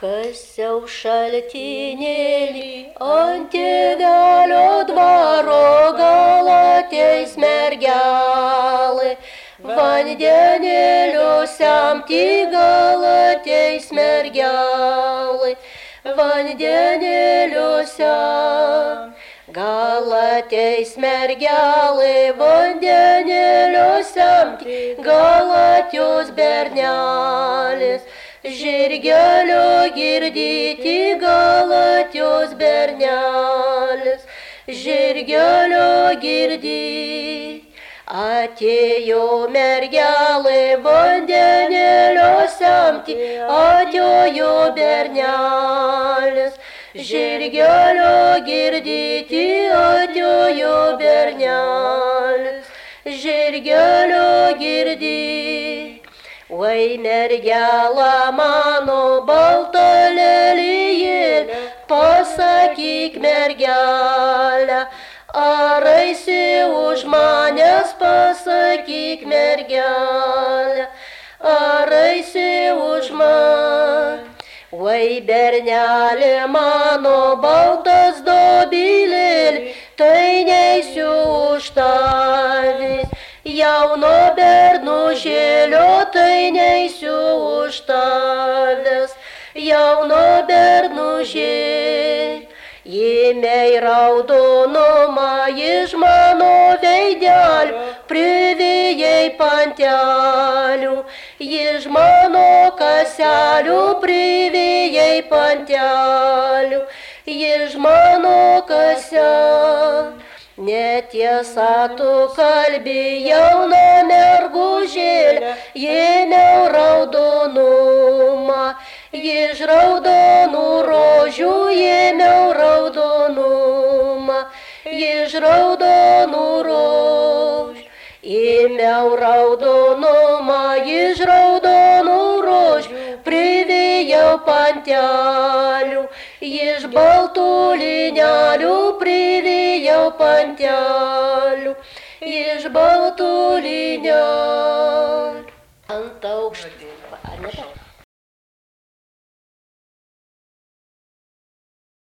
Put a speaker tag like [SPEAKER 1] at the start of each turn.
[SPEAKER 1] Kasiau šaltinėlį ant tėvelio dvaro, gal ateis mergelė. Vandenėlio semti, gal ateis mergelė. Vandenėlio sem. Gal ateis mergelė, vandenėlio semti, gal atjos bernelis. Žirgelio girdėti, gal atjos bernelis. Žirgelio girdėti. Atėjo mergelė, vandenėlio semti, atėjo bernelis. Žirgelio girdėti, atėjo bernelis. Žirgelio girdėti. Oi mergela mano balta lelijėlė, pasakyk mergelę, ar eisi už manęs, pasakyk mergelę, ar eisi už mane. Oi bernelė mano baltas dobilėlė, tai neisiu už tavęs. Jauno bernužėlio, tai neisiu už tavęs. Jauno bernužėlio, ėmei raudonumą iš mano veidelio, privėjai pantelių. Iš mano kaselių privėjai pantelių. Iš mano kaselių. Netiesa tu kalbi, jauna mergužėlė, ėmiau raudonumą. Iš raudonų rožių ėmiau raudonumą. Iš raudonų rožių ėmiau raudonumą. Iš raudonų rožių privėjau pantelių. Iš baltų linelių privėjau pantelių. Iš baltų